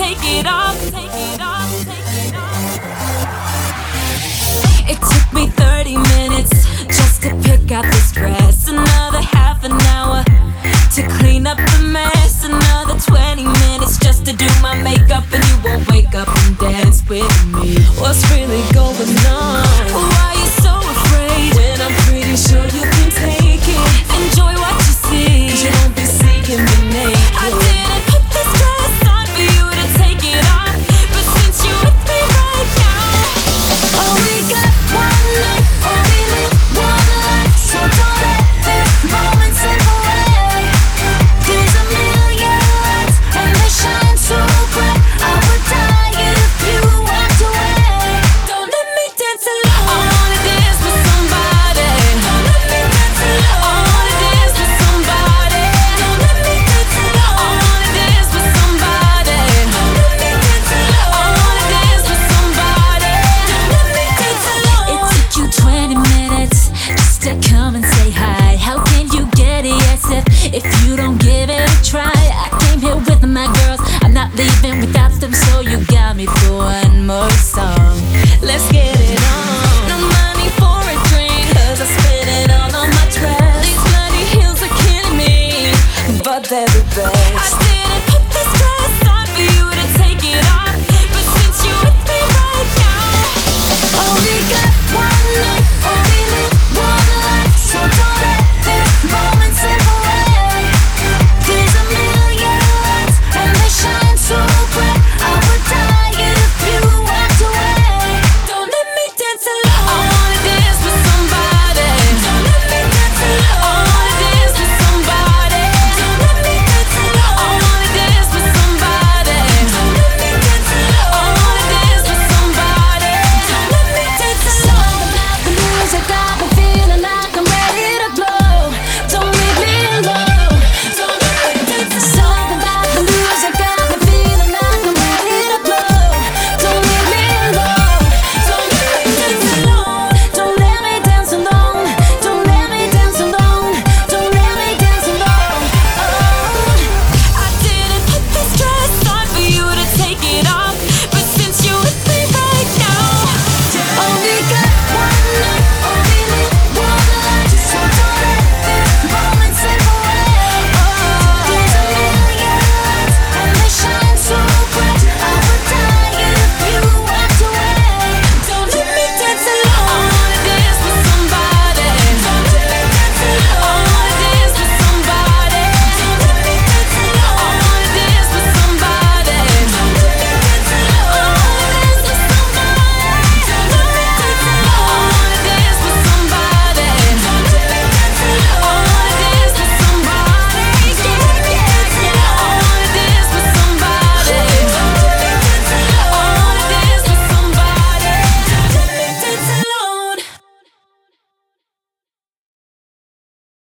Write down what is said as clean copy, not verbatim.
take it off, take it off, take it off. It took me 30 minutes just to pick out this dress. Another half an hour to clean up the mess. Another 20 minutes just to do my makeup, and you won't wake up and dance with me. What's really going on? Why you so afraid when I'm pretty sure you can take it? Enjoy what you see, 'cause you won't be seeing me naked. I didn't put this dress on for you to take it off, but since you're with me right now, oh, we got one night, only live one life, so don't let this moment slip away. There's a million lights and they shine so bright, I would die if you walked away. Don't let me dance alone, I wanna dance with somebody. Don't let me dance alone, I wanna dance with somebody. Don't let me dance alone, I wanna dance with somebody. Don't let me dance alone, I wanna dance with somebody. Don't let me dance alone. It took you 20 minutes just to come and say hi. How can you get a yes if you don't give it a try? I came here with my girls, I'm not leaving without them, so you got me for one more song. Let's get it on. No money for a drink, 'cause I spent it all on my dress. These bloody heels are killing me, but they're the best.